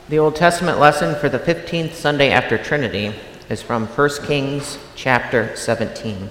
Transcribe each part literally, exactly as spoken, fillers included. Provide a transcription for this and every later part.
The Old Testament lesson for the fifteenth Sunday after Trinity is from First Kings chapter seventeen.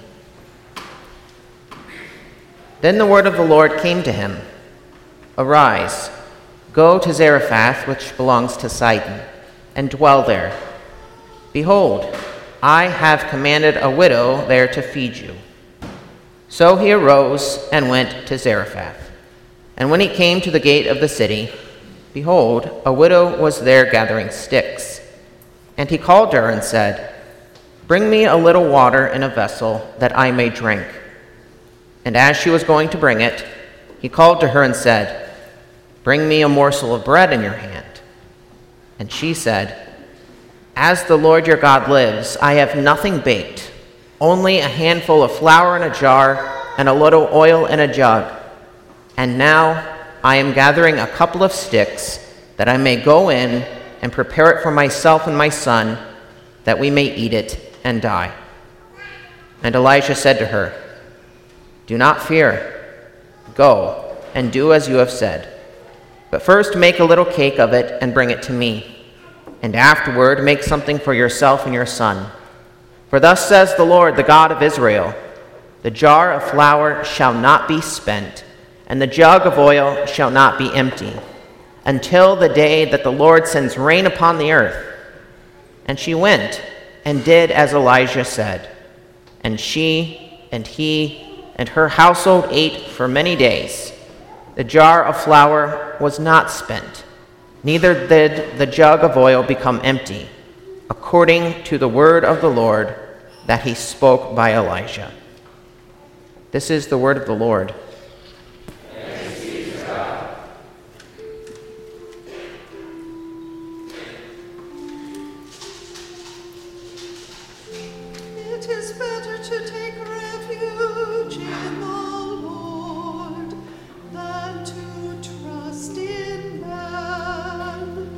Then the word of the Lord came to him, "Arise, go to Zarephath, which belongs to Sidon, and dwell there. Behold, I have commanded a widow there to feed you." So he arose and went to Zarephath. And when he came to the gate of the city, behold, a widow was there gathering sticks. And he called to her and said, "Bring me a little water in a vessel, that I may drink." And as she was going to bring it, he called to her and said, "Bring me a morsel of bread in your hand." And she said, "As the Lord your God lives, I have nothing baked, only a handful of flour in a jar and a little oil in a jug. And now I am gathering a couple of sticks, that I may go in and prepare it for myself and my son, that we may eat it and die." And Elijah said to her, "Do not fear. Go and do as you have said. But first make a little cake of it and bring it to me. And afterward make something for yourself and your son. For thus says the Lord, the God of Israel, the jar of flour shall not be spent, and the jug of oil shall not be empty, until the day that the Lord sends rain upon the earth." And she went and did as Elijah said. And she and he and her household ate for many days. The jar of flour was not spent, neither did the jug of oil become empty, according to the word of the Lord that he spoke by Elijah. This is the word of the Lord. Thanks be to God. It is better to take refuge in the Lord than to trust in man.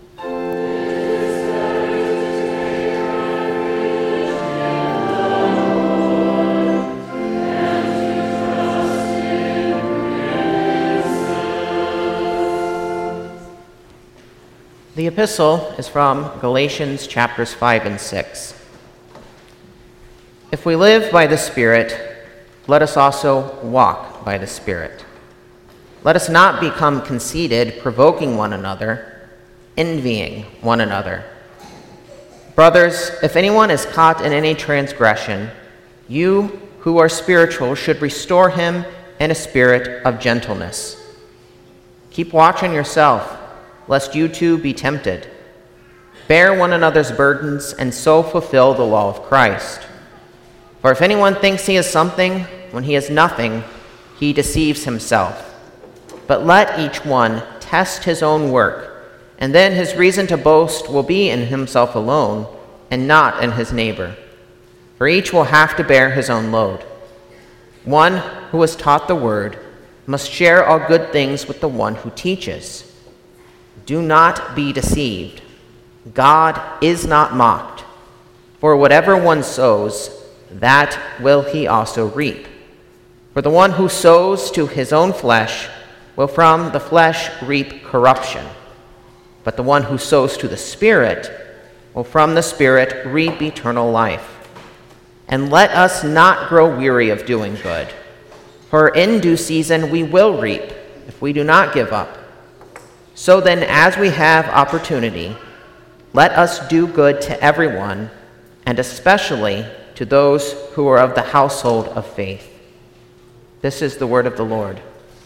The epistle is from Galatians chapters five and six. If we live by the Spirit, let us also walk by the Spirit. Let us not become conceited, provoking one another, envying one another. Brothers, if anyone is caught in any transgression, you who are spiritual should restore him in a spirit of gentleness. Keep watch on yourself, lest you too be tempted. Bear one another's burdens, and so fulfill the law of Christ. For if anyone thinks he is something when he is nothing, he deceives himself. But let each one test his own work, and then his reason to boast will be in himself alone, and not in his neighbor. For each will have to bear his own load. One who is taught the word must share all good things with the one who teaches. Do not be deceived. God is not mocked. For whatever one sows, that will he also reap. For the one who sows to his own flesh will from the flesh reap corruption. But the one who sows to the Spirit will from the Spirit reap eternal life. And let us not grow weary of doing good, for in due season we will reap if we do not give up. So then, as we have opportunity, let us do good to everyone, and especially to those who are of the household of faith. This is the word of the Lord.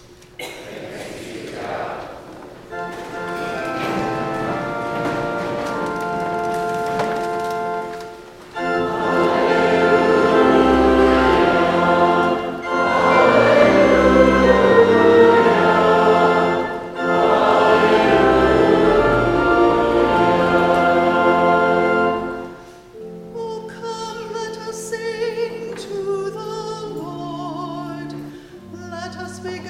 Oh, come, let us sing to the Lord. Let us make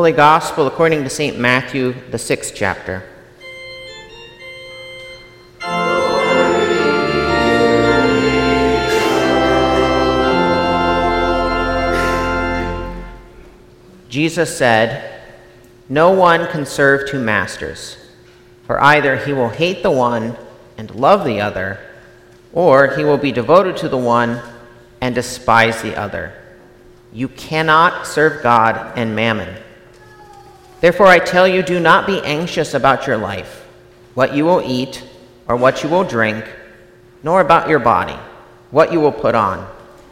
Holy Gospel according to Saint Matthew, the sixth chapter. Jesus said, "No one can serve two masters, for either he will hate the one and love the other, or he will be devoted to the one and despise the other. You cannot serve God and mammon. Therefore I tell you, do not be anxious about your life, what you will eat or what you will drink, nor about your body, what you will put on.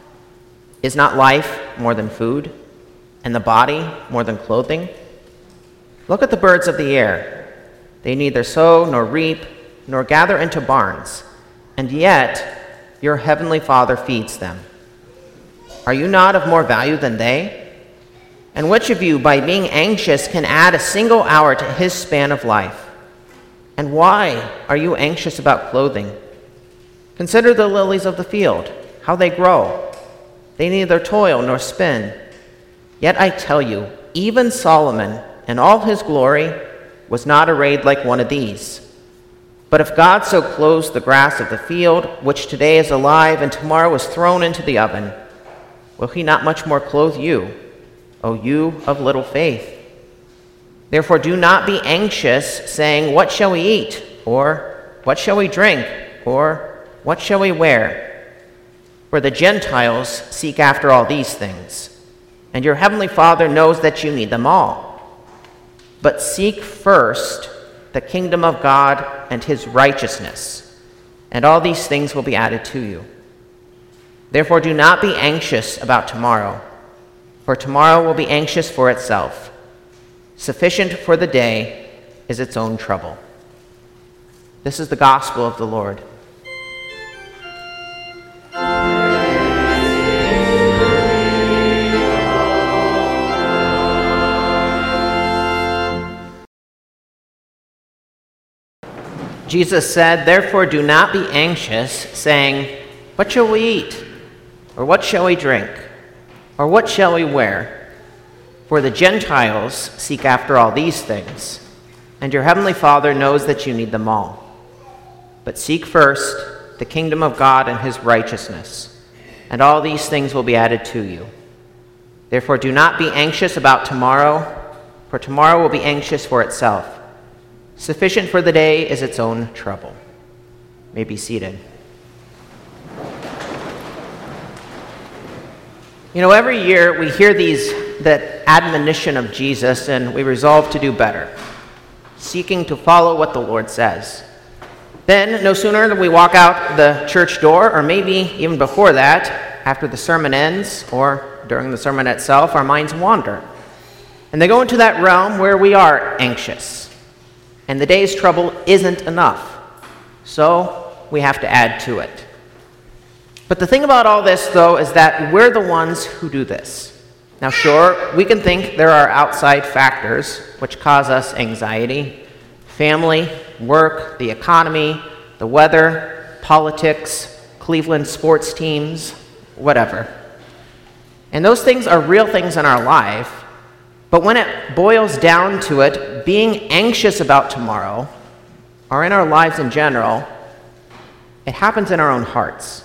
Is not life more than food, and the body more than clothing? Look at the birds of the air. They neither sow nor reap nor gather into barns, and yet your heavenly Father feeds them. Are you not of more value than they? And which of you, by being anxious, can add a single hour to his span of life? And why are you anxious about clothing? Consider the lilies of the field, how they grow. They neither toil nor spin. Yet I tell you, even Solomon, in all his glory, was not arrayed like one of these. But if God so clothes the grass of the field, which today is alive and tomorrow is thrown into the oven, will he not much more clothe you, O you of little faith? Therefore do not be anxious, saying, what shall we eat? Or what shall we drink? Or what shall we wear? For the Gentiles seek after all these things, and your heavenly Father knows that you need them all. But seek first the kingdom of God and his righteousness, and all these things will be added to you. Therefore do not be anxious about tomorrow, for tomorrow will be anxious for itself. Sufficient for the day is its own trouble." This is the gospel of the Lord. Jesus said, "Therefore do not be anxious, saying, what shall we eat? Or what shall we drink? Or what shall we wear? For the Gentiles seek after all these things, and your heavenly Father knows that you need them all. But seek first the kingdom of God and his righteousness, and all these things will be added to you. Therefore do not be anxious about tomorrow, for tomorrow will be anxious for itself. Sufficient for the day is its own trouble." You may be seated. You know, every year we hear these, that admonition of Jesus, and we resolve to do better, seeking to follow what the Lord says. Then, no sooner than we walk out the church door, or maybe even before that, after the sermon ends, or during the sermon itself, our minds wander. And they go into that realm where we are anxious. And the day's trouble isn't enough. So we have to add to it. But the thing about all this, though, is that we're the ones who do this. Now, sure, we can think there are outside factors which cause us anxiety: family, work, the economy, the weather, politics, Cleveland sports teams, whatever. And those things are real things in our life, but when it boils down to it, being anxious about tomorrow, or in our lives in general, it happens in our own hearts.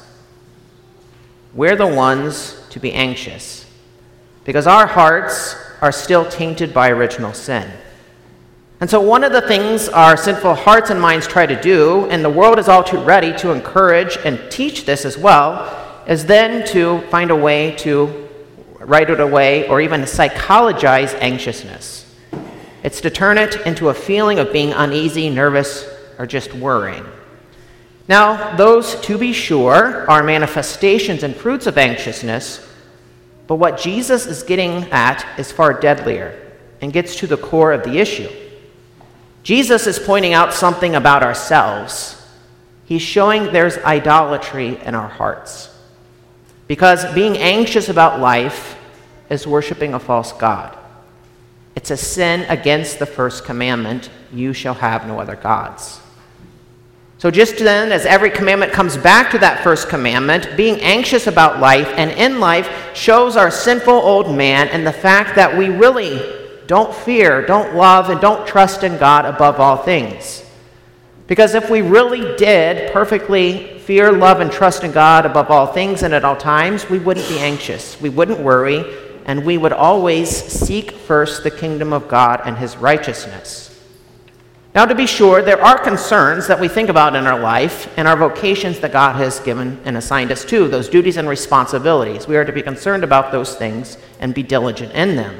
We're the ones to be anxious, because our hearts are still tainted by original sin. And so one of the things our sinful hearts and minds try to do, and the world is all too ready to encourage and teach this as well, is then to find a way to write it away or even psychologize anxiousness. It's to turn it into a feeling of being uneasy, nervous, or just worrying. Now, those, to be sure, are manifestations and fruits of anxiousness, but what Jesus is getting at is far deadlier and gets to the core of the issue. Jesus is pointing out something about ourselves. He's showing there's idolatry in our hearts. Because being anxious about life is worshiping a false god. It's a sin against the first commandment, "You shall have no other gods." So just then, as every commandment comes back to that first commandment, being anxious about life and in life shows our sinful old man and the fact that we really Don't fear, don't love, and don't trust in God above all things. Because if we really did perfectly fear, love, and trust in God above all things and at all times, we wouldn't be anxious, we wouldn't worry, and we would always seek first the kingdom of God and his righteousness. Now, to be sure, there are concerns that we think about in our life and our vocations that God has given and assigned us to, those duties and responsibilities. We are to be concerned about those things and be diligent in them.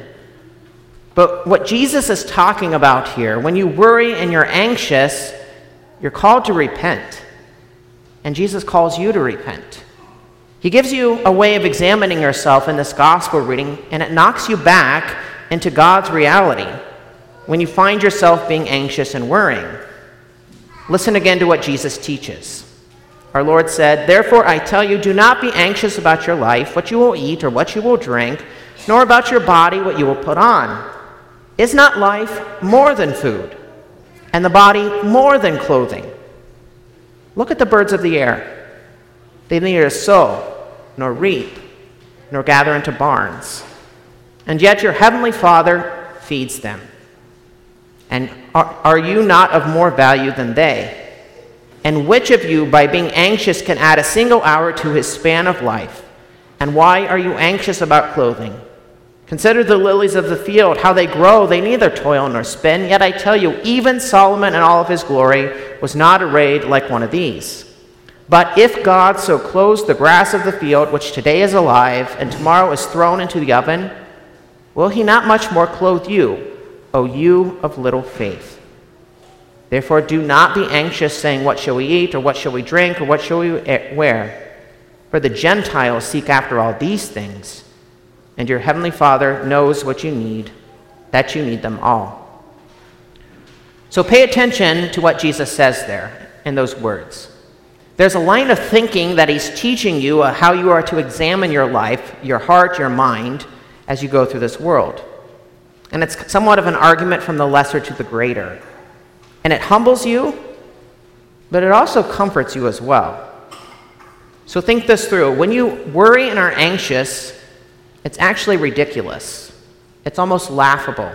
But what Jesus is talking about here, when you worry and you're anxious, you're called to repent. And Jesus calls you to repent. He gives you a way of examining yourself in this gospel reading, and it knocks you back into God's reality when you find yourself being anxious and worrying. Listen again to what Jesus teaches. Our Lord said, "Therefore I tell you, do not be anxious about your life, what you will eat or what you will drink, nor about your body, what you will put on. Is not life more than food, and the body more than clothing? Look at the birds of the air. They neither sow, nor reap, nor gather into barns, and yet your heavenly Father feeds them. And are, are you not of more value than they? And which of you, by being anxious, can add a single hour to his span of life? And why are you anxious about clothing? Consider the lilies of the field, how they grow. They neither toil nor spin. Yet I tell you, even Solomon in all of his glory was not arrayed like one of these. But if God so clothes the grass of the field, which today is alive and tomorrow is thrown into the oven, will he not much more clothe you, O you of little faith? Therefore do not be anxious, saying, what shall we eat, or what shall we drink, or what shall we wear? For the Gentiles seek after all these things, and your heavenly Father knows what you need, that you need them all." So pay attention to what Jesus says there in those words. There's a line of thinking that he's teaching you uh, how you are to examine your life, your heart, your mind, as you go through this world. And it's somewhat of an argument from the lesser to the greater. And it humbles you, but it also comforts you as well. So think this through. When you worry and are anxious, it's actually ridiculous. It's almost laughable.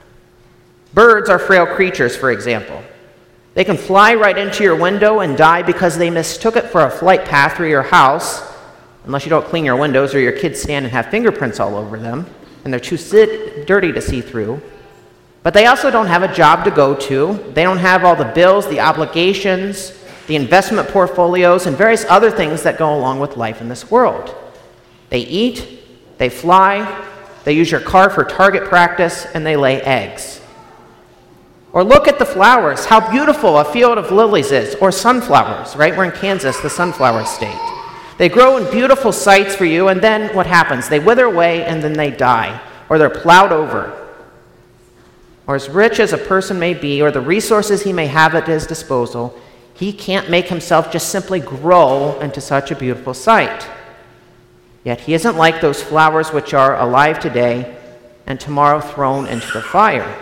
Birds are frail creatures, for example. They can fly right into your window and die because they mistook it for a flight path through your house, unless you don't clean your windows or your kids stand and have fingerprints all over them, and they're too sit- dirty to see through. But they also don't have a job to go to. They don't have all the bills, the obligations, the investment portfolios, and various other things that go along with life in this world. They eat, they fly, they use your car for target practice, and they lay eggs. Or look at the flowers, how beautiful a field of lilies is, or sunflowers, right? We're in Kansas, the sunflower state. They grow in beautiful sights for you, and then what happens? They wither away, and then they die, or they're plowed over. Or as rich as a person may be, or the resources he may have at his disposal, he can't make himself just simply grow into such a beautiful sight. Yet he isn't like those flowers which are alive today and tomorrow thrown into the fire.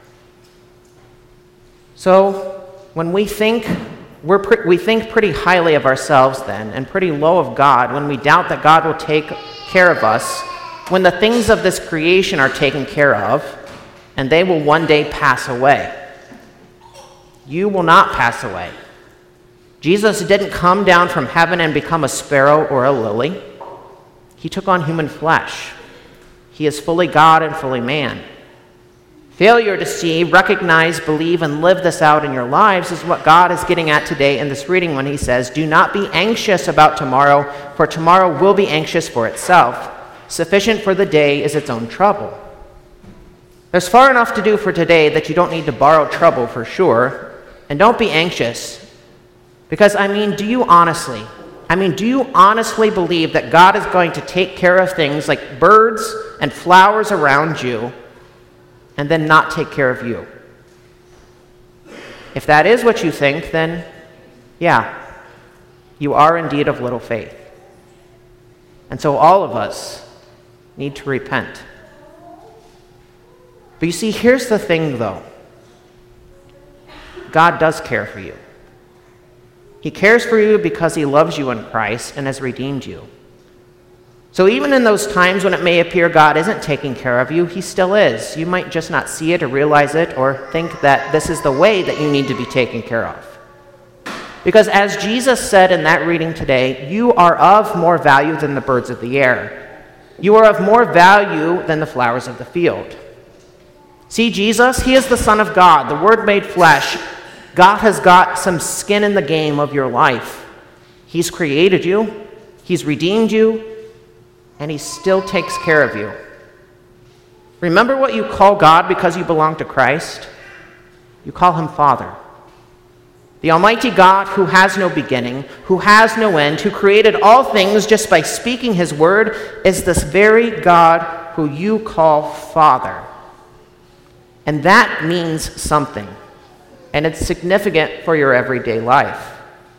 So when we think we're pre- we think pretty highly of ourselves then, and pretty low of God, when we doubt that God will take care of us, when the things of this creation are taken care of, and they will one day pass away. You will not pass away. Jesus didn't come down from heaven and become a sparrow or a lily. He took on human flesh. He is fully God and fully man. Failure to see, recognize, believe, and live this out in your lives is what God is getting at today in this reading when he says, "Do not be anxious about tomorrow, for tomorrow will be anxious for itself. Sufficient for the day is its own trouble." There's far enough to do for today that you don't need to borrow trouble for sure. And don't be anxious. Because, I mean, do you honestly, I mean, do you honestly believe that God is going to take care of things like birds and flowers around you and then not take care of you? If that is what you think, then yeah, you are indeed of little faith. And so all of us need to repent. But you see, here's the thing though. God does care for you. He cares for you because he loves you in Christ and has redeemed you. So even in those times when it may appear God isn't taking care of you, he still is. You might just not see it or realize it or think that this is the way that you need to be taken care of. Because as Jesus said in that reading today, you are of more value than the birds of the air. You are of more value than the flowers of the field. See, Jesus, he is the Son of God, the Word made flesh. God has got some skin in the game of your life. He's created you, he's redeemed you, and he still takes care of you. Remember what you call God because you belong to Christ? You call him Father. The Almighty God who has no beginning, who has no end, who created all things just by speaking his word, is this very God who you call Father. And that means something, and it's significant for your everyday life.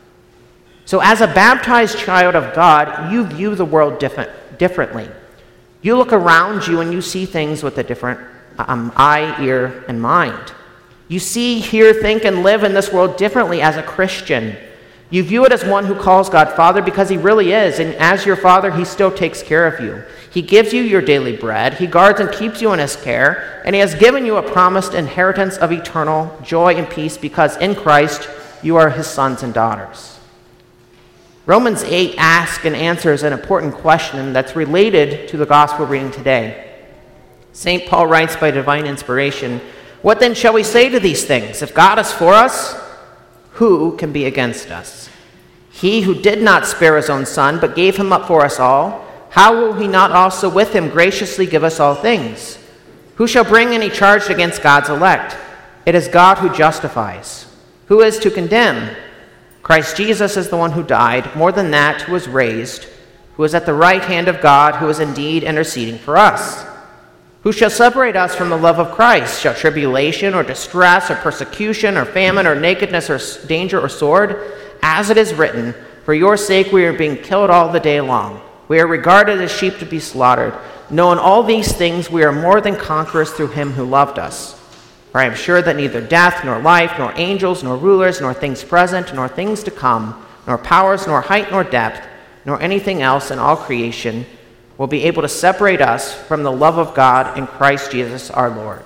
So as a baptized child of God, you view the world different, differently. You look around you and you see things with a different um, eye, ear, and mind. You see, hear, think, and live in this world differently as a Christian. You view it as one who calls God Father because he really is, and as your Father, he still takes care of you. He gives you your daily bread, he guards and keeps you in his care, and he has given you a promised inheritance of eternal joy and peace because in Christ you are his sons and daughters. Romans eight asks and answers an important question that's related to the gospel reading today. Saint Paul writes by divine inspiration, "What then shall we say to these things? If God is for us, who can be against us? He who did not spare his own son, but gave him up for us all, how will he not also with him graciously give us all things? Who shall bring any charge against God's elect? It is God who justifies. Who is to condemn? Christ Jesus is the one who died, more than that, who was raised, who is at the right hand of God, who is indeed interceding for us. Who shall separate us from the love of Christ? Shall tribulation or distress or persecution or famine or nakedness or danger or sword? As it is written, for your sake we are being killed all the day long. We are regarded as sheep to be slaughtered. Knowing all these things, we are more than conquerors through him who loved us. For I am sure that neither death, nor life, nor angels, nor rulers, nor things present, nor things to come, nor powers, nor height, nor depth, nor anything else in all creation will be able to separate us from the love of God in Christ Jesus our Lord."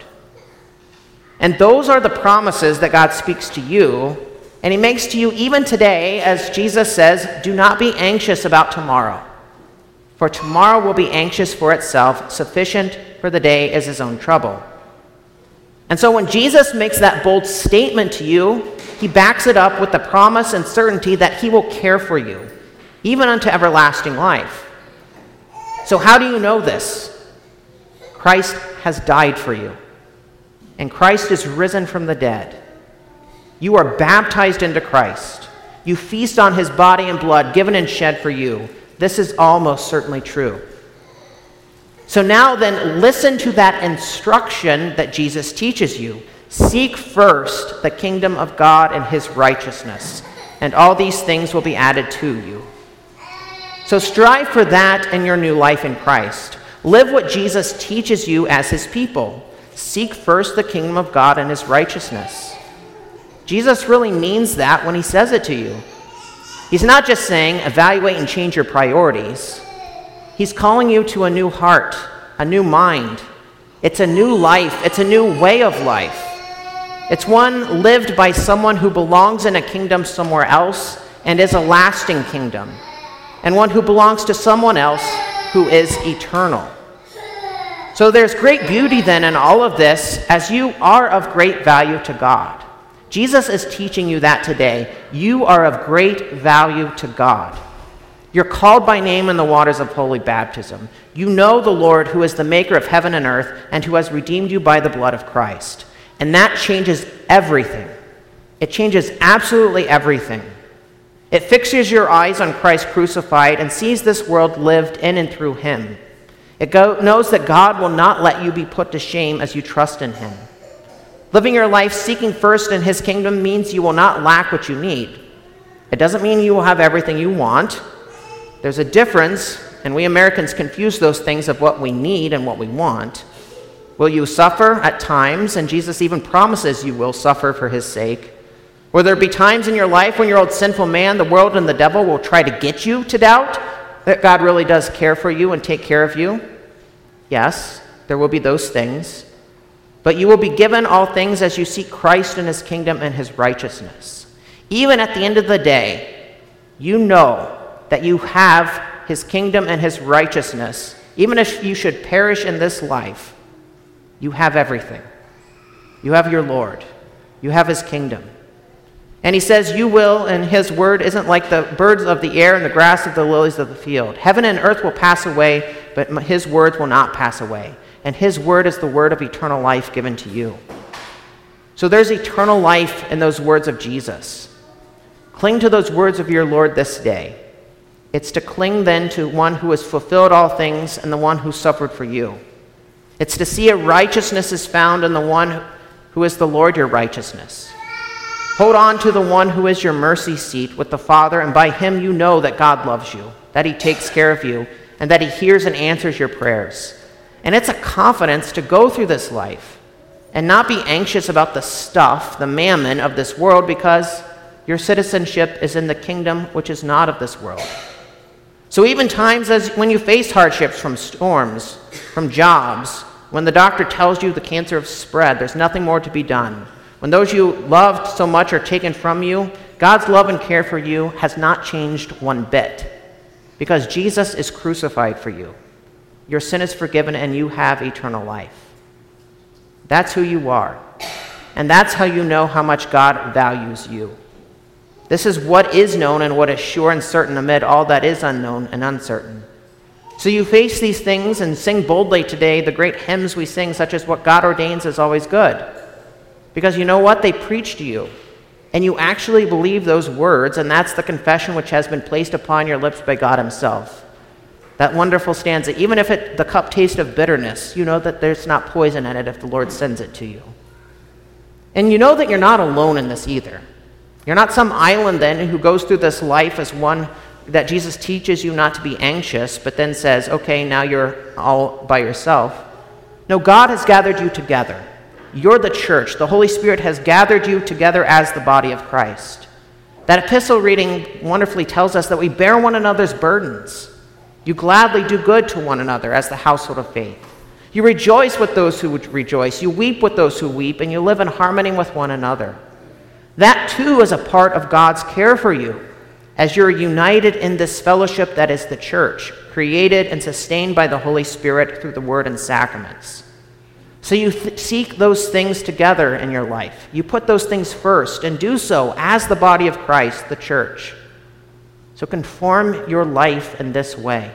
And those are the promises that God speaks to you, and he makes to you even today, as Jesus says, "Do not be anxious about tomorrow, for tomorrow will be anxious for itself. Sufficient for the day is his own trouble." And so when Jesus makes that bold statement to you, he backs it up with the promise and certainty that he will care for you, even unto everlasting life. So how do you know this? Christ has died for you, and Christ is risen from the dead. You are baptized into Christ. You feast on his body and blood given and shed for you. This is all most certainly true. So now then, listen to that instruction that Jesus teaches you. Seek first the kingdom of God and his righteousness, and all these things will be added to you. So strive for that in your new life in Christ. Live what Jesus teaches you as his people. Seek first the kingdom of God and his righteousness. Jesus really means that when he says it to you. He's not just saying, evaluate and change your priorities. He's calling you to a new heart, a new mind. It's a new life. It's a new way of life. It's one lived by someone who belongs in a kingdom somewhere else and is a lasting kingdom, and one who belongs to someone else who is eternal. So there's great beauty then in all of this, as you are of great value to God. Jesus is teaching you that today. You are of great value to God. You're called by name in the waters of holy baptism. You know the Lord who is the maker of heaven and earth and who has redeemed you by the blood of Christ. And that changes everything. It changes absolutely everything. It fixes your eyes on Christ crucified and sees this world lived in and through him. It go- knows that God will not let you be put to shame as you trust in him. Living your life seeking first in his kingdom means you will not lack what you need. It doesn't mean you will have everything you want. There's a difference, and we Americans confuse those things of what we need and what we want. Will you suffer at times? And Jesus even promises you will suffer for his sake. Will there be times in your life when your old sinful man, the world, and the devil will try to get you to doubt? that God really does care for you and take care of you? Yes, there will be those things. But you will be given all things as you seek Christ and his kingdom and his righteousness. Even at the end of the day, you know that you have his kingdom and his righteousness. Even if you should perish in this life, you have everything. You have your Lord. You have his kingdom. And he says, you will, and his word isn't like the birds of the air and the grass of the lilies of the field. Heaven and earth will pass away, but his words will not pass away. And his word is the word of eternal life given to you. So there's eternal life in those words of Jesus. Cling to those words of your Lord this day. It's to cling then to one who has fulfilled all things and the one who suffered for you. It's to see a righteousness is found in the one who is the Lord your righteousness. Hold on to the one who is your mercy seat with the Father, and by him you know that God loves you, that he takes care of you, and that he hears and answers your prayers. And it's a confidence to go through this life and not be anxious about the stuff, the mammon of this world, because your citizenship is in the kingdom which is not of this world. So even times as when you face hardships from storms, from jobs, when the doctor tells you the cancer has spread, there's nothing more to be done. When those you loved so much are taken from you, God's love and care for you has not changed one bit, because Jesus is crucified for you. Your sin is forgiven and you have eternal life. That's who you are. And that's how you know how much God values you. This is what is known and what is sure and certain amid all that is unknown and uncertain. So you face these things and sing boldly today the great hymns we sing, such as What God Ordains is Always Good. Because you know what? They preach to you. And you actually believe those words, and that's the confession which has been placed upon your lips by God himself. That wonderful stanza, even if it, the cup tastes of bitterness, you know that there's not poison in it if the Lord sends it to you. And you know that you're not alone in this either. You're not some island then who goes through this life as one that Jesus teaches you not to be anxious, but then says, okay, now you're all by yourself. No, God has gathered you together. You're the church. The Holy Spirit has gathered you together as the body of Christ. That epistle reading wonderfully tells us that we bear one another's burdens. You gladly do good to one another as the household of faith. You rejoice with those who rejoice. You weep with those who weep, and you live in harmony with one another. That too is a part of God's care for you, as you're united in this fellowship that is the church, created and sustained by the Holy Spirit through the word and sacraments. So you th- seek those things together in your life. You put those things first and do so as the body of Christ, the church. So conform your life in this way.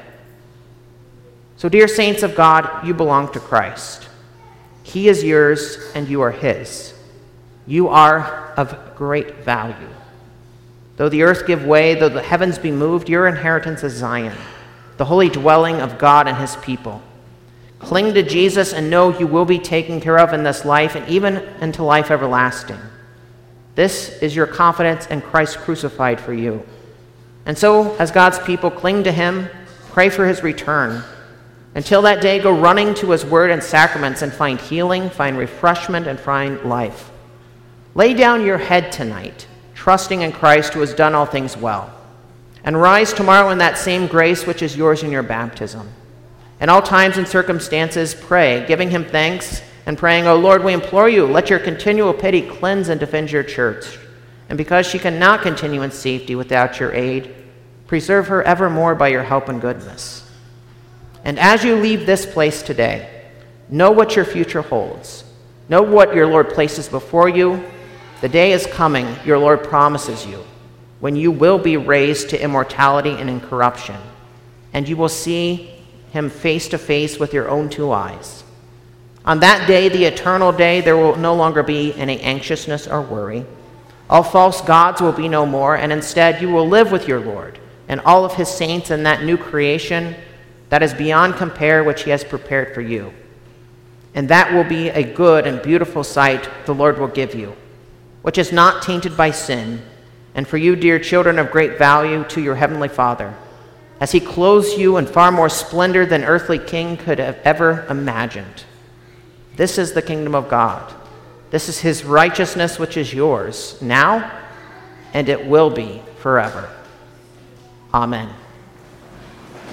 So dear saints of God, you belong to Christ. He is yours and you are his. You are of great value. Though the earth give way, though the heavens be moved, your inheritance is Zion, the holy dwelling of God and his people. Cling to Jesus and know you will be taken care of in this life and even into life everlasting. This is your confidence in Christ crucified for you. And so, as God's people, cling to him, pray for his return. Until that day, go running to his word and sacraments and find healing, find refreshment, and find life. Lay down your head tonight, trusting in Christ who has done all things well. And rise tomorrow in that same grace which is yours in your baptism. In all times and circumstances, pray, giving him thanks and praying, O Lord, we implore you, let your continual pity cleanse and defend your church. And because she cannot continue in safety without your aid, preserve her evermore by your help and goodness. And as you leave this place today, know what your future holds. Know what your Lord places before you. The day is coming, your Lord promises you, when you will be raised to immortality and incorruption, and you will see him face to face with your own two eyes. On that day, the eternal day, there will no longer be any anxiousness or worry. All false gods will be no more, and instead you will live with your Lord and all of his saints in that new creation that is beyond compare, which he has prepared for you. And that will be a good and beautiful sight the Lord will give you, which is not tainted by sin, and for you, dear children of great value, to your heavenly Father, as he clothes you in far more splendor than earthly king could have ever imagined. This is the kingdom of God. This is his righteousness, which is yours now, and it will be forever. Amen.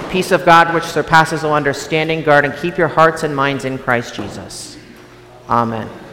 peace of God, which surpasses all understanding, guard and keep your hearts and minds in Christ Jesus. Amen.